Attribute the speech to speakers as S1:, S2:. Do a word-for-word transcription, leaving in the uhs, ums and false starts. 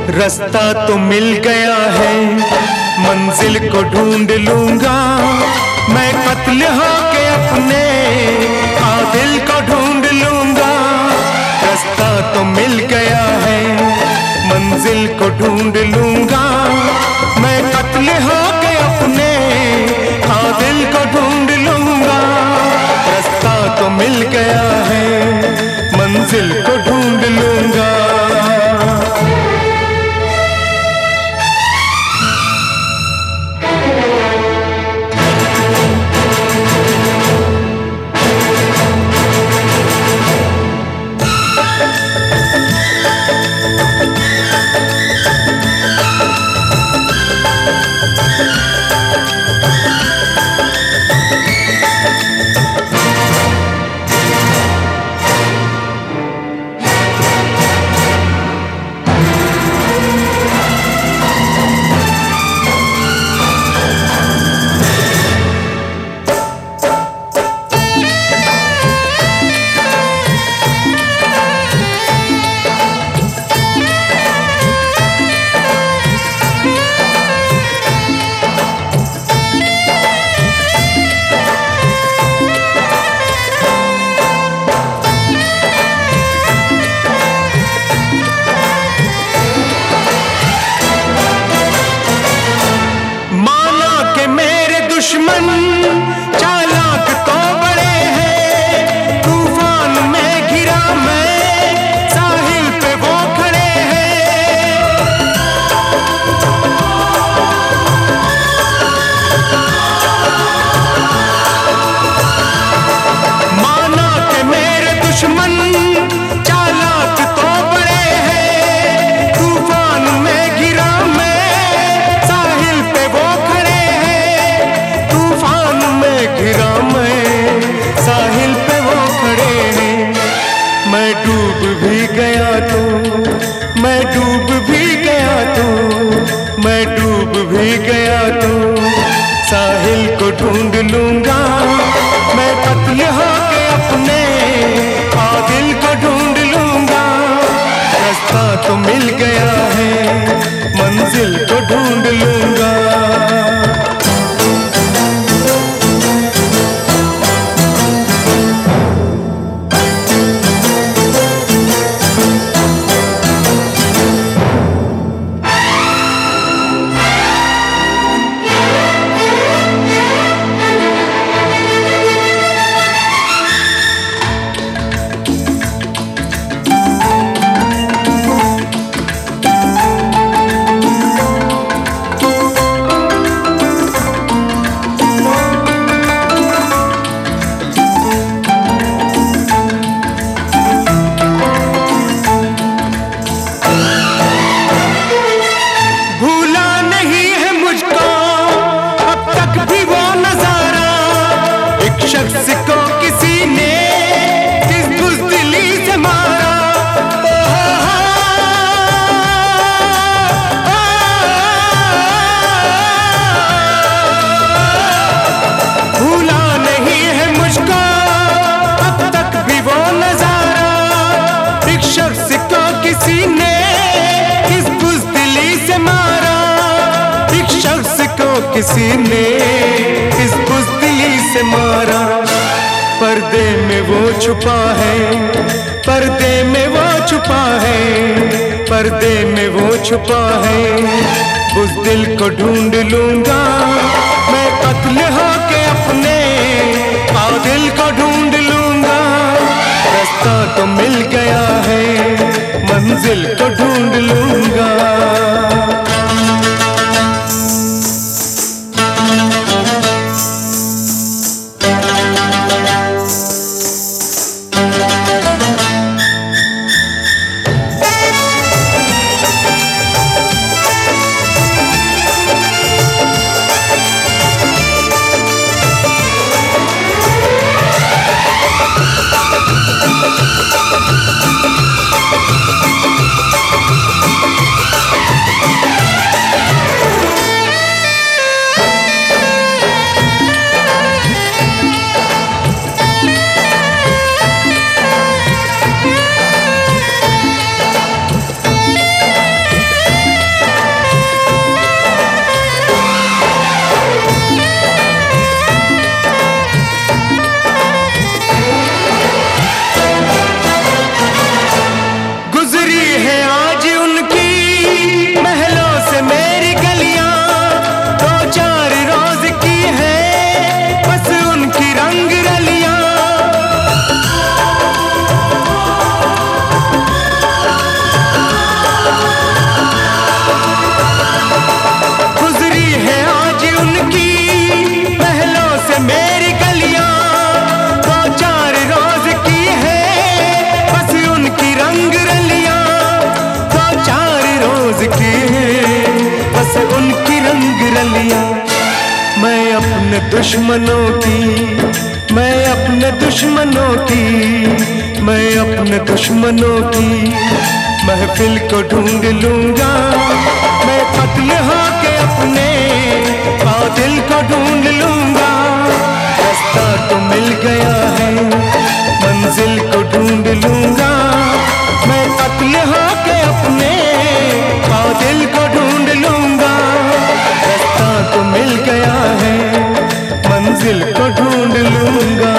S1: रास्ता तो मिल गया है, मंजिल को ढूंढ लूंगा मैं, कत्ल होके अपने कातिल को ढूंढ लूंगा। रास्ता तो मिल गया है, मंजिल को ढूंढ लूंगा मैं, कत्ल होके अपने कातिल को ढूंढ लूंगा। रास्ता तो मिल गया है, मंजिल को ढूंढ लूंगा। दुश्मन चालाक तो बड़े हैं, तूफान में घिरा मैं, साहिल पे वो खड़े हैं। माना के मेरे दुश्मन चालाक तो बड़े हैं, तूफान में घिरा मैं, साहिल पे वो खड़े हैं। तूफान में घिरा मैं, साहिल पे वो खड़े हैं। मैं डूब भी गया तो, मैं डूब भी गया तो, मैं डूब भी गया तो, साहिल को ढूंढ लूंगा मैं, कत्ल होके अपने कातिल को ढूंढ लूंगा। रास्ता तो मिल गया है, मंजिल को ढूंढ लूंगा। शख्स को किसी ने किस बुज़दिली से मारा, भूला नहीं है मुझको अब तक भी वो नजारा। एक शख्स को किसी ने किस बुज़दिली से मारा, एक शख्स को किसी ने किस बुज़दिली से मारा। पर्दे में वो छुपा है, पर्दे में वो छुपा है, पर्दे में वो छुपा है। बुज़दिल को ढूंढ लूंगा मैं, कत्ल होके अपने कातिल को ढूंढ लूंगा। रास्ता तो मिल गया है, मंजिल को ढूंढ लूंगा। दुश्मनों की, मैं अपने दुश्मनों की, मैं अपने दुश्मनों की महफिल को ढूंढ लूंगा। मैं कत्ल होके अपने कातिल को ढूंढ लूंगा। रास्ता तो मिल गया है, मंजिल को ढूंढ लूंगा। मैं कत्ल होके अपने कातिल को ढूंढ लूंगा। रास्ता तो मिल गया है, मंजिल को ढूंढ लूंगा।